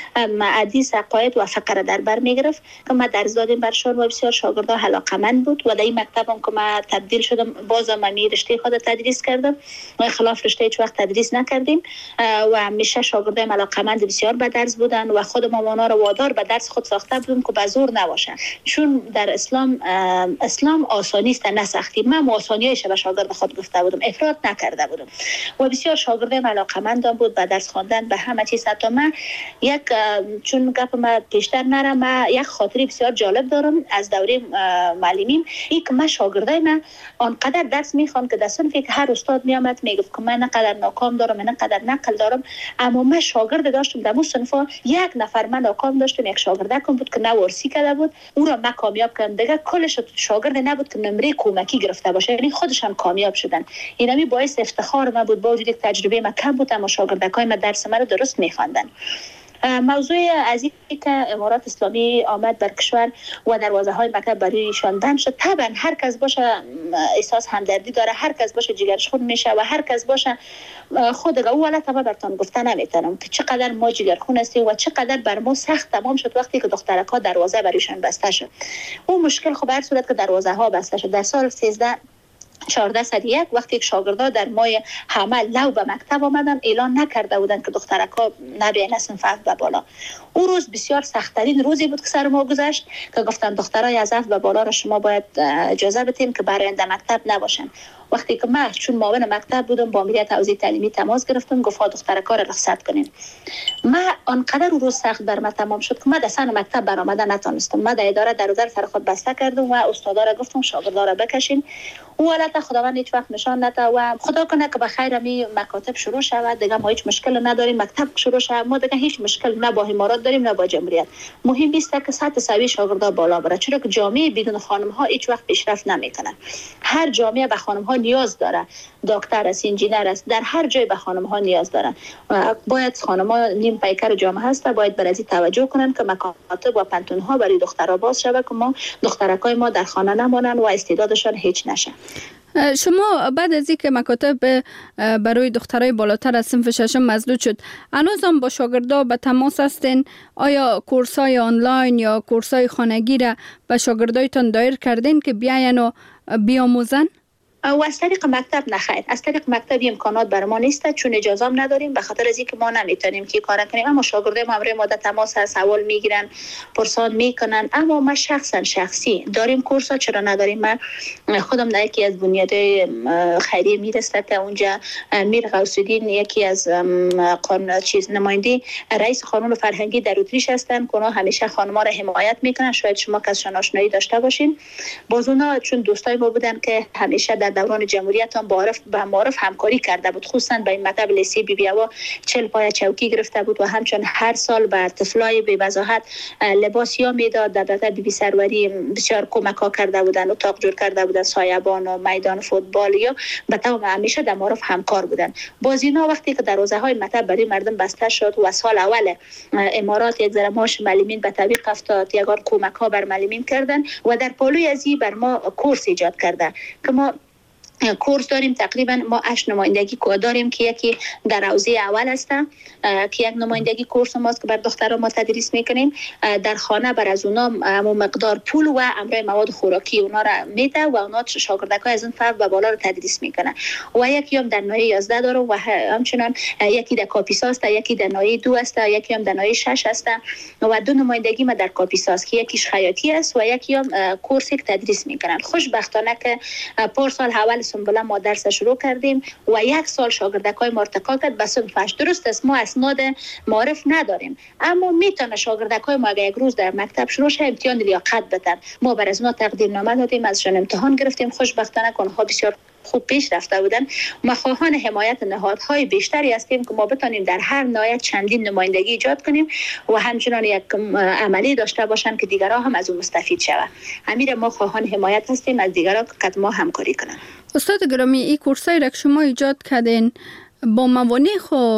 S8: و فقه در بر میگرفت که ما درس دادیم برشان و بسیار شاگردا علاقه‌مند بود و در این مکتبم که ما تبدیل شدم بازم من رشته خود تدریس کردم و خلاف رشته هیچ وقت تدریس نکردیم و همیشه شاگردای علاقه‌مند بسیار به درس بودن و خودم اونا را وادار به درس خود ساخته بودم که به زور نباشه، چون در اسلام آسانی است نه سختی. من آسانیش به شاگرد خود گفته بودم، افراط نکرده بودم و بسیار شاگردم علاقه‌مند بود به درس خواندن به همه چیز. حتی من چون گپ ما بیشتر نره، من یک خاطری بسیار جالب دارم از دوره معلمیم. یک من شاگردای من آنقدر درس میخوان که در صنفی که هر استاد میامد میگفت که من نقدر ناکام دارم من نقدر نقل دارم، اما من شاگرد داشتم در اون صنفا یک نفر من ناکام داشتم، یک شاگردکم بود که نوارسی کرده بود او را من کامیاب کردم. دیگه کلش شاگرد نبود که نمره کمکی گرفته باشه، یعنی خودشان کامیاب شدن. اینمی باعث افتخار من بود با وجودی که تجربه من کم بود اما شاگردکای من درس من رو درست میخواندن. موضوع از این که امارات اسلامی آمد بر کشور و دروازه های مکتب برای ایشان بند شد، طبعا هر کس باشه احساس همدردی داره، هر کس باشه جگرش خون میشه و هر کس باشه خود او حالت ما براتون گفته نمیتونم که چقدر ما جگرخون هستیم و چقدر بر ما سخت تمام شد وقتی که دخترک‌ها دروازه برایشان بسته شد. اون مشکل خب هر صورت که دروازه ها بسته شد در سال 1401 وقتی که شاگردها در ماه حمل لو به مکتب آمدن اعلان نکرده بودند که دخترک‌ها نبیاین صنف به بالا. اون روز بسیار سخت‌ترین روزی بود که سر ما گذشت که گفتن دخترای از به بالا را شما باید اجازه بدین که برای آینده مکتب نباشن. وقتی که من چون معاون مکتب بودم با مدیر توزیع تعلیمی تماس گرفتم، گفت دخترک‌ها را رخصت کنین. من آنقدر روز سخت بر من تمام شد که من در مکتب برآمدن نتونستم. من در اداره در سر خود بسته کردم و استادا را گفتم شاگردا را بکشین. اون حالت خداوند هیچ وقت نشان نده و خدا کنه که بخیر می مکاتب شروع شود دیگه. ما هیچ مشکل نداریم، مکتب شروع شود، ما دیگه هیچ مشکل نه با امارات داریم نه با جمهوریت. مهم است که سطح سوی شاگردا بالا بره، چرا که جامعه بدون خانم ها هیچ وقت پیشرفت نمیکنه. هر جامعه به خانم ها نیاز داره، دکتر است، انجینر است، در هر جای به خانم ها نیاز دارن. باید خانم ها نیم پیکر جامعه هست، باید بر از توجه کنن که مکاتب و پنتون ها برای دخترها باز شود که ما دخترکای ما در خانه نمانن و استعدادشان هیچ نشه.
S7: شما بعد از اینکه مکاتب برای دخترای بالاتر از صنف ششم مسدود شد، هنوز هم با شاگردا به تماس هستین؟ آیا کورسای آنلاین یا کورسای خانگی را به شاگردایتان دایر کردین که بیاین و بیاموزن؟
S8: و از طریق مکتب نخیر، از طریق مکتب امکانات بر ما نیست چون اجازه هم نداریم، به خاطر از اینکه ما نمیتونیم که کار کنیم. اما شاگردای ما همراه ما در تماس هست، سوال میگیرن، پرسان میکنن. اما ما شخصی داریم کورس ها، چرا نداریم؟ من خودم در یکی از بنیادهای خیریه میرسته که اونجا میر غوث‌الدین یکی از نماینده رئیس قانون فرهنگی در اتریش هستن که اونا همیشه خانم‌ها را حمایت میکنن. شاید شما کسشون آشنایی داشته باشین. باز اونا چون دوستای ما بودن که همیشه در دوران جمهوریت هم با معارف همکاری کرده بود، خصوصا به این مکتب لیسه بی بی هوا 40 پای چوکی گرفته بود و همچنین هر سال بر طفلای بی وضاحت لباس یا میداد. در مکتب بی بی سروری بسیار کمک ها کرده بودن، اتاق جور کرده بودن، سایبان و میدان فوتبال یا به تمام همیشه در معارف همکار بودن. باز اینا وقتی که دروازه های مکتب برای مردم بسته شد و سال اول امارات یک ذره معاش معلمین به تعویق افتاد، یگان کمک ها بر معلمین کردن و در پالوی ازی بر ما کورس ایجاد کرده که ما کورس داریم. تقریبا ما 8 نمایندگی داریم که یکی در حوزه اول است که یک نمایندگی کورس ماست که بر دختران ما تدریس میکنیم. در خانه بر از اونا مقدار پول و امرای مواد خوراکی اونا را میده و اونا شاگردکای از اون فرد به بالا رو تدریس میکنه. و یکی هم در نایه 11 داره و همچنان یکی در کاپیسا است، یکی در نایه 2 است، یکی هم در نایه 6 است و 2 نمایندگی ما در کاپیسا است که یکیش خیاطی است و یکی هم کورسی که تدریس میکنن. خوشبختانه که پارسال اول سنبله ما درس شروع کردیم و 1 سال شاگردکای ما ارتقا کرد به صنف 8. درست است ما اسناد معرف نداریم، اما میتونه شاگردکای ما اگه یک روز در مکتب شروع شه امتحان لیاقت بدن. ما بر از اونا تقدیرنامه دادیم، ازشون امتحان گرفتیم. خوشبختانه اونها بسیار خوب پیش رفته بودن. ما خواهان حمایت نهادهای بیشتری هستیم که ما بتونیم در هر نهاد چندین نمایندگی ایجاد کنیم و همچنان یک عملی داشته باشن که دیگران هم از اون مستفید شوند. همین ما خواهان حمایت هستیم از دیگران که ما همکاری کنن.
S7: استاد گرامی، این کورسایی را که شما ایجاد کردین با موانع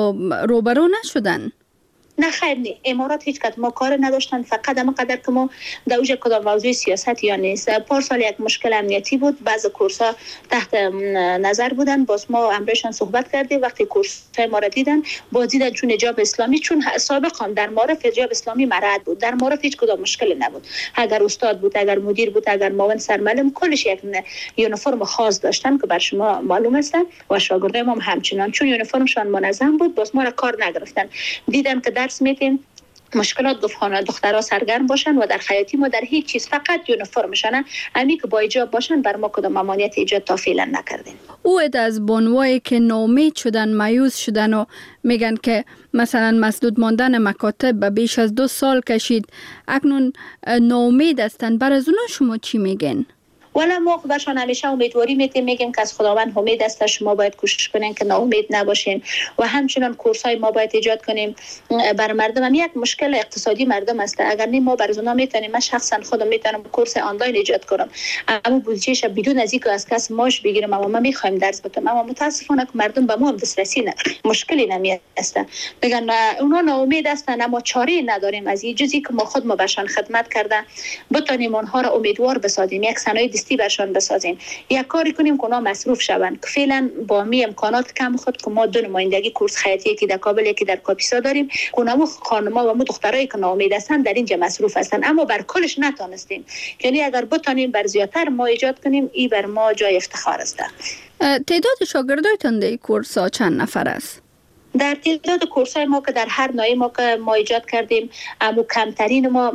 S7: روبرو نشدن؟
S8: نه خیر نی، امارات هیچ کدام ما کار نداشتن، فقط هم قدر که ما در اوج کدام موضوع سیاست یا نیست. پارسال یک مشکل امنیتی بود، بعض کورس‌ها تحت نظر بودن، باز ما امرشان صحبت کردیم. وقتی کورس‌های ما را دیدن باز دیدن چون حجاب اسلامی، چون سابق هم در معرف حجاب اسلامی مراد بود، در معرف هیچ کدام مشکلی نبود. اگر استاد بود، اگر مدیر بود، اگر معاون سرمعلم، کلش یک یونیفرم خاص داشتن که بر شما معلوم است و شاگردای ما همچنان چون یونیفرمشان منظم بود باز ما را کار نگرفتن. دیدن که درس میدیم مشکلات گفتن دخترها سرگرم باشن و در خیاطی ما در هیچ چیز فقط یونیفرمشان امی که با حجاب باشن بر ما کدام ممانعت ایجاد تا فعلا نکردیم.
S7: او از بانوایی که ناامید شدن، مایوس شدن و میگن که مثلا مسدود ماندن مکاتب به بیش از 2 سال کشید، اکنون ناامید هستن، بر از اونا شما چی میگن؟
S8: ولی ما برشان همیشه امیدواری میگیم که از خداوند امید است، شما باید کوشش کنین که ناامید نباشین و همچنین کورس‌های ما باید ایجاد کنیم بر مردم. هم یک مشکل اقتصادی مردم است، اگر نه ما بر اونا میتونیم، من شخصا خودم میتونم کورس آنلاین ایجاد کنم اما بودجهش بدون از اینکه از کس ماش بگیرم، اما ما میخوایم درس بدم، اما متاسفانه که مردم به ما هم دسترسی مشکلی نمی‌هست، میگن اونا ناامید هستن اما چاره نداریم از این جزی که ما خود ما برشان خدمت کرده بتونیم اونها را امیدوار بسازیم، یک صنایع دستی برشان بسازیم، یک کاری کنیم که اونا مصروف شوند. که فعلا با می امکانات کم خود که ما دو نمایندگی کورس خیاطی که در کابل یکی در کاپیسا داریم، که اونها خانم‌ها و دخترایی که ناامید هستن در اینجا مصروف هستن، اما بر کلش نتونستیم. یعنی اگر بتونیم بر زیاتر ما ایجاد کنیم، این بر ما جای افتخار است.
S7: تعداد شاگردایتان در کورس ها چند نفر است؟
S8: در تعداد کورس‌های ما که در هر ناحیه ما ایجاد کردیم، اما کمترین ما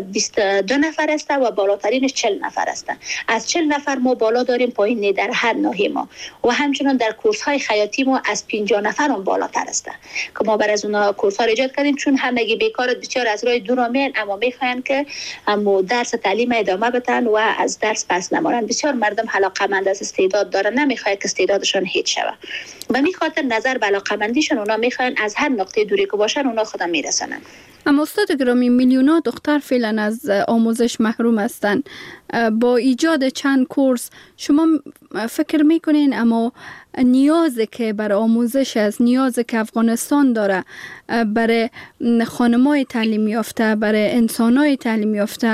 S8: 22 نفر است و بالاترینش 40 نفر است. از 40 نفر ما بالا داریم، پایین در هر ناحیه ما. و همچنین در کورس‌های خیاطی ما از 50 نفر هم بالاتر است که ما بر از اونها کورس‌ها ایجاد کردیم، چون همگی بیکار بسیار از راه دور میان، اما میخواین که اما درس تعلیم ادامه بدن و از درس پس نمونن. بسیار مردم علاقه‌مند از استعداد دارن، نمیخواد که استعدادشون هیچ شود. به این خاطر نظر به علاقه‌مندیشون اونا میخوان از هر نقطه دوری که باشن اونا خودم میرسونن.
S7: اما استاد گرامی، میلیون‌ها دختر فعلا از آموزش محروم هستند. با ایجاد چند کورس شما فکر میکنین اما نیازی که برای آموزش است، نیازی که افغانستان داره برای خانم‌های تعلیم یافته، برای انسان‌های تعلیم یافته،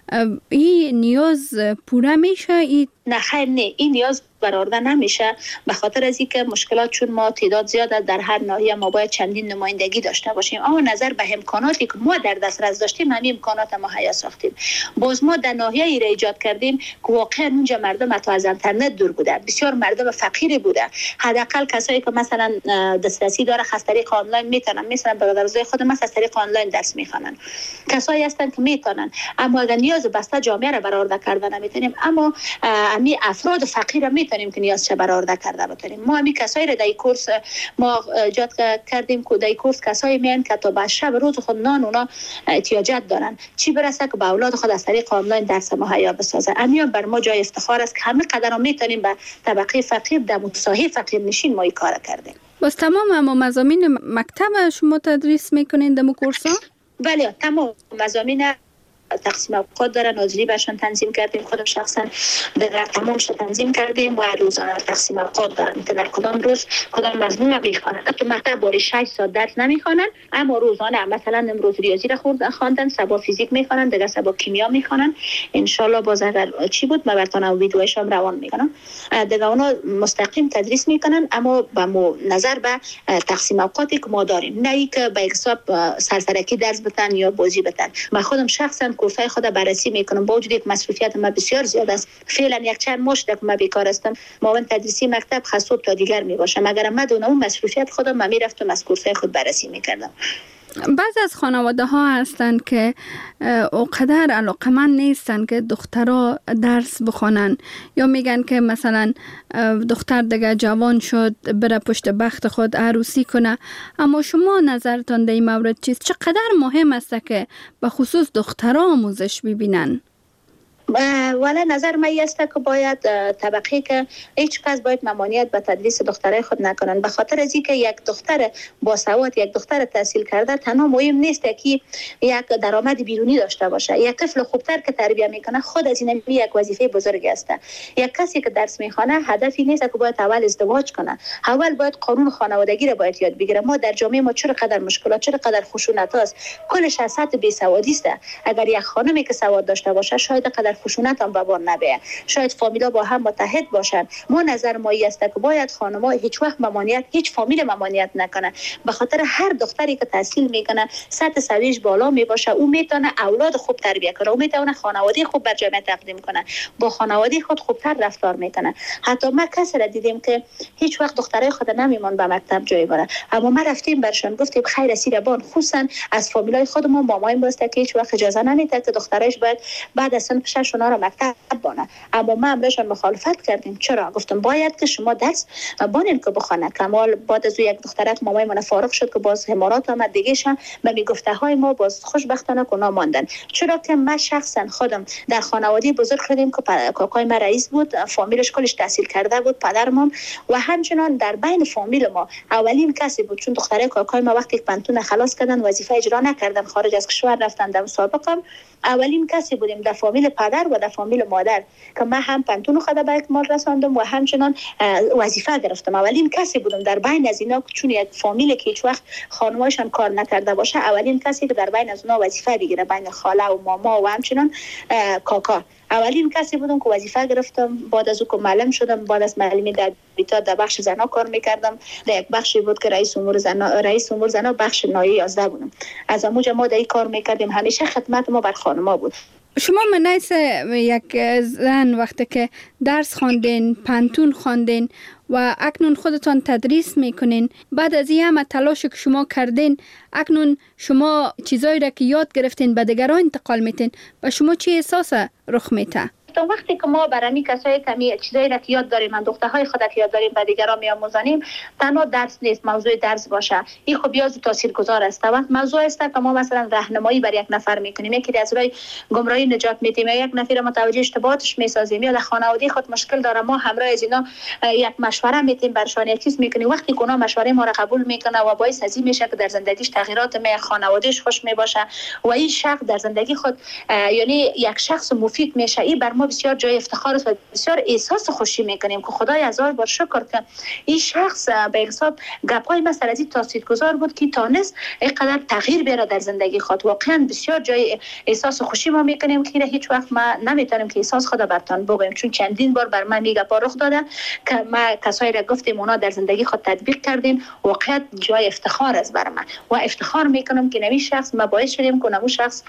S7: این نیاز پوره میشه؟
S8: نه خیر، نه، این نیاز برآورده نمیشه، به خاطر از اینکه مشکلات، چون ما تعداد زیاده در هر ناحیه ما باید چندین نمایندگی داشته باشیم، اما نظر به امکاناتی که ما در دسترس داشتیم همین امکانات ما حیا ساختیم. باز ما در ناحیه ای را ایجاد کردیم که واقعا اونجا مردم حتی از اینترنت دور بوده، بسیار مردم فقیری بوده، حداقل کسایی که مثلا دسترسی داره از طریق آنلاین میتونن، مثلا به درجه خود ما از طریق آنلاین درس میخوانن، کسایی هستن که میتونن، اما اگر نیاز بسته جامعه را برآورده کردن نمیتونیم، اما امی افراد فقیر میتونیم که نیازش برآورده کرده بتونیم. ما همین کسایی را در کورس ما ایجاد کردیم که در کورس کسایی میان که تا به شب روز خود نان اونا احتیاجات دارن، چی برسه که به اولاد خود از طریق آنلاین درس مهیا بسازه. امیان بر ما جای افتخار است که همه قدر میتونیم به طبقه فقیر در ساحه فقیر نشین ما این کار کردیم.
S7: بس تمام اما مضامین مکتب شما تدریس میکنین در کورس ها؟
S8: بله، تمام مضامین تقسیم اوقات داره، ناظری برشان تنظیم کردیم، خودم شخصا در تمامش تنظیم کردیم و روزانه تقسیم اوقات دارم که در کدام روز کدام مضمون میخوانند. تو مکتب باری 6 ساعت درس نمیخوانند، اما روزانه مثلا امروز ریاضی را خواندن، صبح فیزیک میخوانند، دیگه صبح کیمیا میخوانند. ان شاء الله باز اگر چی بود من براتون ویدیوهاشم روان میکنم، دیگه اونا مستقیم تدریس میکنن، اما با نظر به تقسیم اوقاتی که ما داریم، نه اینکه به حساب سرسرکی درس بدن یا بازی بدن. من خودم شخصا کورس‌های خود بررسی میکنم، با وجودی که مسئولیت ما بسیار زیاد است. فعلا یک چند ماه که ما بیکار هستم، معاون تدریسی مکتب خاصوب تا دیگر میباشم، اگر من دون اون مسئولیت خودم من میرفتم از کورس‌های خود بررسی میکردم.
S7: بعضی از خانواده ها هستند که اونقدر علاقمند نیستن که دخترها درس بخونن، یا میگن که مثلا دختر دیگه جوان شد بره پشت بخت خود عروسی کنه. اما شما نظرتان در این مورد چیست؟ چقدر مهم است که به خصوص دخترها آموزش ببینن؟
S8: ولی نظر من است که باید طبقه که هیچ کس باید ممانعت به تدریس دخترای خود نکنن، به خاطر از اینکه یک دختر باسواد، یک دختر تحصیل کرده تنها مهم نیست که یک درآمد بیرونی داشته باشه. یک طفل خوبتر که تربیت میکنه خود از این یک وظیفه بزرگ است. یک کسی که درس میخونه هدفی نیست که باید اول ازدواج کنه، اول باید قانون خانوادگی را باید یاد بگیره. ما در جامعه ما چقدر مشکلات، چقدر خشونت است، کلش از سطح بیسوادی است. اگر یک خانمی که سواد داشته باشه شاید قدر خشونت هم به بار نبیه، شاید فامیلا با هم متحد باشن. ما نظر ما است که باید خانم‌ها هیچ وقت ممانعت، هیچ فامیل ممانعت نکنه، به خاطر هر دختری که تحصیل میکنه سطح سویش بالا می باشه، او میتونه اولاد خوب تربیت کنه، او میتونه خانواده خوب بر جامعه تقدیم کنه، با خانواده خود خوبتر رفتار میکنه. حتی ما کسی را دیدیم که هیچ وقت دخترای خود نمیمون به مکتب جای بره، اما ما رفتیم برشون گفتیم خیر سیربان، خصوصا از فامیلای خودمون مامای واسطه که هیچ وقت اجازه نمیده که دخترایش باید بعد از سن 6 شما را مکتب بانه. اما ما امرشان مخالفت کردیم. چرا؟ گفتم باید که شما درس بانین که بخونه. کمال بعد از یک دخترک مامای من فارغ شد که باز امارات آمد دیگه شم به میگفته های ما باز خوشبختانه کنا ماندن. چرا که من شخصا خودم در خانواده بزرگ شدیم که کاکای ما رئیس بود، فامیلش کلش تحصیل کرده بود، پدرم و همچنان در بین فامیل ما اولین کسی بود. چون دختره کاکای ما وقتی پنتون خلاص کردن وظیفه اجرا نکردن، خارج از کشور رفتن، در مسابقه اولین کسی بودیم در فامیل پدر و در فامیل مادر که من هم پنتون خود به اکمال رساندم و همچنان وظیفه گرفتم. اولین کسی بودم در بین از اینا، چون یک فامیل که هیچ وقت خانوایشان کار نکرده باشه، اولین کسی که در بین از اونا وظیفه بگیره، بین خاله و ماما و همچنان کاکا اولین کسی بودم که وظیفه گرفتم. بعد از او که معلم شدم، بعد از معلمی در بیتا در بخش زنا کار میکردم. در یک بخشی بود که رئیس امور زنا بخش نایه 11 بودم. از اونجا ما در این کار میکردیم. همیشه خدمت ما بر خانما بود.
S7: شما منیس یک زن وقتی که درس خواندین، پنتون خواندین و اکنون خودتان تدریس میکنین، بعد از این همه تلاش که شما کردین، اکنون شما چیزایی را که یاد گرفتین به دیگران انتقال میتین، و شما چی احساس رخ میته؟
S8: وقتی که ما برای کسایی کمی چیزایی را که یاد داریم، من دخترهای خود که یاد داریم به دیگران میآموزانیم، تنها درس نیست، موضوع درس باشه، این خب بیاز تاثیرگذار است. و موضوع است که ما مثلا راهنمایی بر یک نفر میکنیم، یکی از راه گمراهی نجات میدیم، یا یک نفر متوجه اشتباهاتش میسازیم، یا در خانواده خود مشکل داره، ما همراه از اینا یک مشوره میدیم، برشان یک چیز میکنیم. وقتی که اونا مشوره ما را قبول میکنه و باعث از این میشه که در زندگیش تغییرات می خانوادهش خوش میباشه و این شخص در زندگی خود یعنی یک شخص مفید میشه، این بر ما بسیار جای افتخار است و بسیار احساس خوشی میکنیم که خدای هزار بار شکر که این شخص به حساب گپای مثلا از این تاثیرگذار بود که تانست اینقدر تغییر بیاره در زندگی خود. واقعا بسیار جای احساس خوشی ما میکنیم که هیچ وقت ما نمیتونیم که احساس خود برتان بگویم، چون چندین بار بر من میگه رخ داده که ما کسایی را گفتیم اونا در زندگی خود تطبیق کردین. واقعا جای افتخار است بر من و افتخار میکنم که نوی شخص ما باعث شدیم که نمو شخص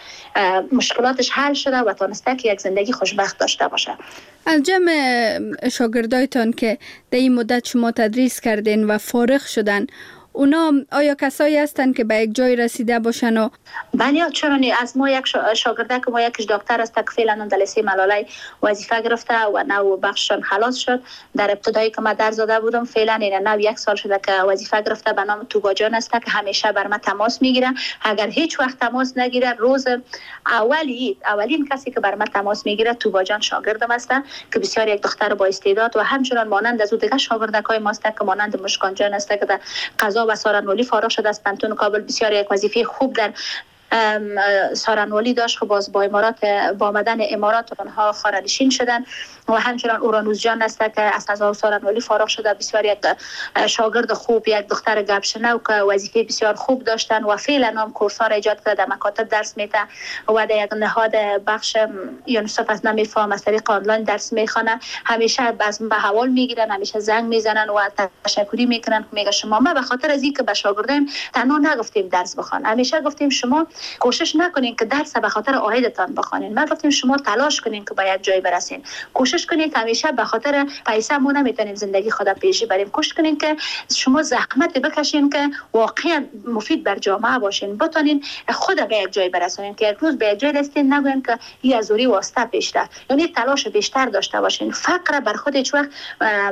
S8: مشکلاتش حل شده و تانسته که یک زندگی خوشبخت داشته باشه.
S7: از جمع شاگردایتان که در این مدت شما تدریس کردین و فارغ شدن، اونا آیا کسایی هستند که به یک جای رسیده باشن؟ و
S8: بله، چرا نه. از ما یک شاگرده که ما یکیش دکتر است که فعلا در لیسه ملاله وظیفه گرفته و نو بخششان خلاص شد. در ابتدایی که ما درس داده بودم فعلا نو یک سال شده که وظیفه گرفته، به نام توبا جان است که همیشه بر ما تماس میگیره. اگر هیچ وقت تماس نگیره، روز اولین کسی که بر ما تماس میگیره توبا جان شاگردم است که بسیار یک دختر با استعداد و همچنان مانند از او دیگه شاگردکای ماست که مانند مشکان جان است که در قضا و سارنولی فارغ شده از پنتون کابل. بسیار یک وظیفه خوب در سارنولی داشت که باز با آمدن امارات اونها خارجین شدن و همچنان اورانوس جان است که از قضا و سارنولی فارغ شده. بسیار یک شاگرد خوب، یک دختر گپشنو که وظیفه بسیار خوب داشتن و فعلا هم کورس‌ها را ایجاد کرده، در مکاتب درس میده و در یک نهاد بخش یونیسف از نمیفهم از طریق آنلاین درس میخونه. همیشه از به حوال میگیرن، همیشه زنگ میزنن و تشکری میکنن، میگه شما ما به خاطر از اینکه به شاگردایم تنها نگفتیم درس بخوان، همیشه گفتیم شما کوشش نکنین که درس به خاطر عایدتان بخونین، ما گفتیم شما تلاش کنین که به یک جای برسین، کوشش کنین که همیشه به خاطر پیسه ما نمیتونیم زندگی خود پیشی بریم، کوشش کنین که شما زحمت بکشین که واقعا مفید بر جامعه باشین، بتونین خود به یک جای برسونین که یک روز به یک جای رسیدین نگوین که این ازوری واسطه پیش رفت. یعنی تلاش بیشتر داشته باشین. فقر بر خود هیچ وقت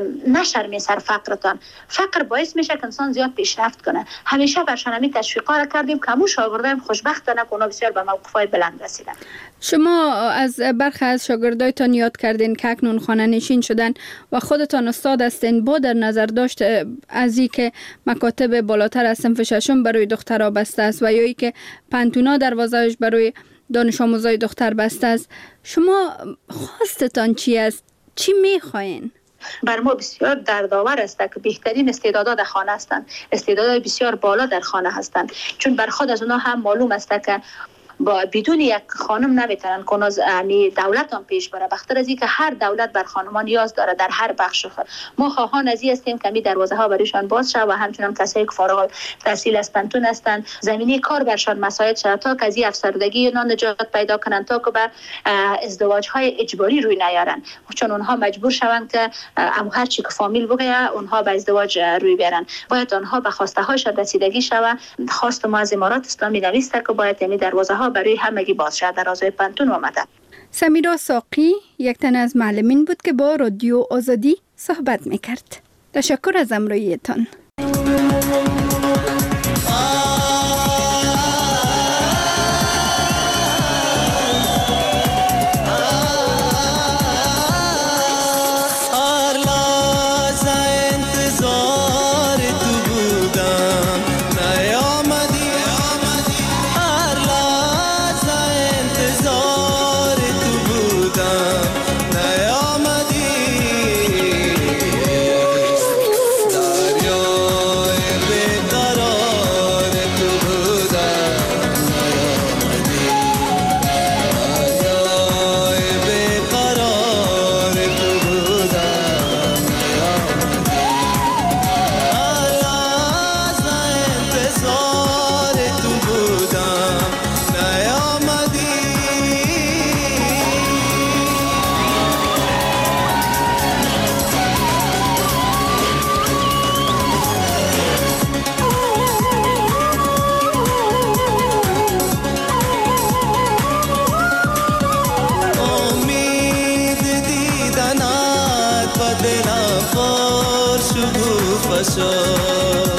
S8: نشرمین سر فقرتان. فقر باعث میشه که انسان زیاد پیشرفت کنه. همیشه برشان همین تشویقا کردیم که همون شاگردایم خوشبختانه اونا بسیار به موقف‌های بلند رسیدن.
S7: شما از برخی از شاگردایتان یاد کردین که اکنون خانه نشین شدن و خودتان استاد هستین، با در نظر داشت از این که مکاتب بالاتر از صنف ششم برای دخترها بسته است و یا ای که پنتونا دروازه‌اش برای دانش آموزای دختر بسته است، شما خواستتان چی است؟ چی میخواین؟
S8: بر ما بسیار دردآور است که بهترین استعدادات در خانه هستند، استعدادات بسیار بالا در خانه هستند، چون بر خود از اونها هم معلوم است که با بدون یک خانم نمیتونن کنه دولت هم پیش بره. بخاطر از اینکه هر دولت بر خانمان نیاز داره در هر بخش خود. ما خواهان از این هستیم که می دروازه ها برایشان باز شود و همچنان کسایی که فارغ التحصیل از پنتون هستند زمینه کار برشان مساعد شود تا که از این افسردگی اونا نجات پیدا کنند، تا که به ازدواج های اجباری روی نیارن، چون اونها مجبور شوند که هر چی که فامیل بگه اونها به ازدواج روی بیارن. باید اونها به خواسته هاشون رسیدگی شود. خواست ما از امارات اسلامی نویسته که باید می دروازه ها برای همگی باز شد. در روزهای پنتون آمده.
S7: سمیرا ساقی یک تن از معلمین بود که با رادیو آزادی صحبت میکرد. تشکر از همراهیتان.
S9: بدنا خور شگوف شد